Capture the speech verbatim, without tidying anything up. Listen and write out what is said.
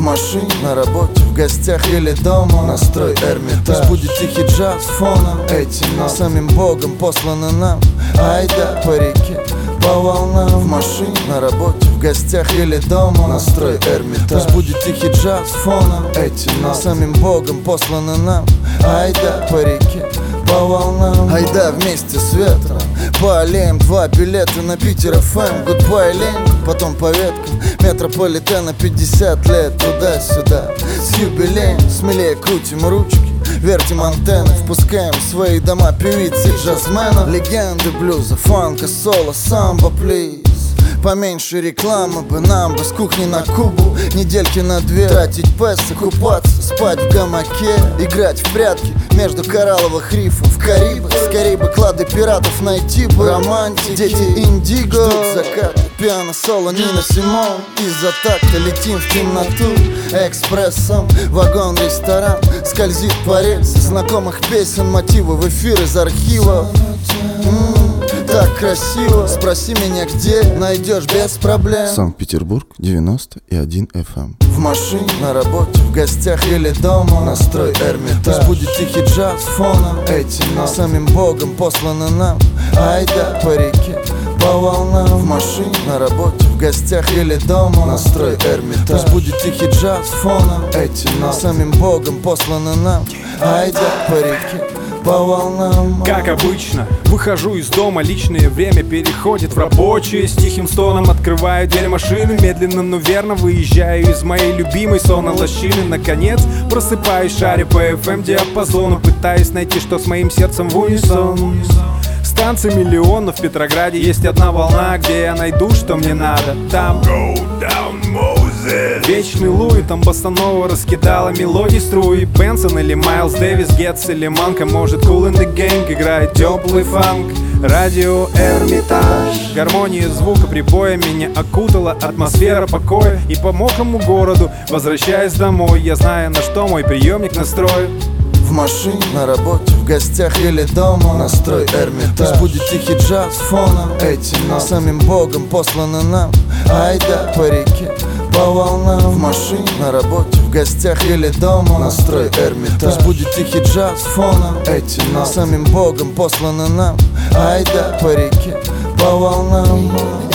машине, на работе, в гостях или дома. Настрой Эрмитаж, пусть будет тихий джаз фоном. Эти ноты самим Богом посланы нам. Айда по реке, по волнам. В машине, на работе, в гостях или дома. Настрой Эрмитаж, пусть будет тихий джаз фоном. Эти ноты самим Богом посланы нам. Айда по реке, по волнам. Айда вместе с ветром по аллеям, два билета на Питер эф эм. Гудбай, Ленин, потом по веткам метрополитена. Пятьдесят лет туда-сюда, с юбилеем. Смелее крутим ручки, вертим антенны, впускаем в свои дома певиц и джазменов. Легенды блюза, фанка, соло, самбо, плиз. Поменьше рекламы бы нам бы, с кухни на Кубу, недельки на две. Тратить песо, купаться, спать в гамаке, играть в прятки между коралловых рифов в Карибах. Скорей бы клады пиратов найти бы. Романтики, дети индиго, ждут закат, пиано, соло, Нина Симон. Из-за такта летим в темноту экспрессом. Вагон-ресторан скользит по рельсам знакомых песен, мотивы в эфир из архива. М-м, так красиво, спроси меня где, найдешь без проблем. Санкт-Петербург, девяносто и один эф эм. В машине, на работе, в гостях или дома. Настрой Эрмитаж, пусть будет тихий джаз фоном. Эти ноты самим Богом посланы нам. Айда по реке, по волнам. В машине, на работе, в гостях или дома. Настрой Эрмитаж, пусть будет тихий джаз фоном. Эти ноты самим Богом посланы нам. Айда по реке, по волнам. Как обычно, выхожу из дома, личное время переходит в рабочее. С тихим стоном открываю дверь машины, медленно, но верно выезжаю из моей любимой сонно-лощины. Наконец просыпаюсь, шаря по эф эм диапазону, пытаясь найти, что с моим сердцем в унисон. Станция Миллион, в Петрограде есть одна волна, где я найду, что мне надо. Там Вечный Луи, там босанова раскидала мелодии струи. Бенсон или Майлз Дэвис, Гетц или Манка, может Cool in the Gang играет теплый фанк. Радио Эрмитаж, гармония звука прибоя меня окутала атмосфера покоя. И по мокрому городу, возвращаясь домой, я знаю, на что мой приемник настроен. В машине, на работе, в гостях или дома. Настрой Эрмитаж, пусть будет тихий джаз фоном. Эти ноты самим Богом посланы нам. Айда по реке, по волнам. В машине, на работе, в гостях или дома. Настрой Эрмитаж, пусть будет тихий джаз фоном. Эти ноты самим Богом посланы нам. Айда по реке, по волнам.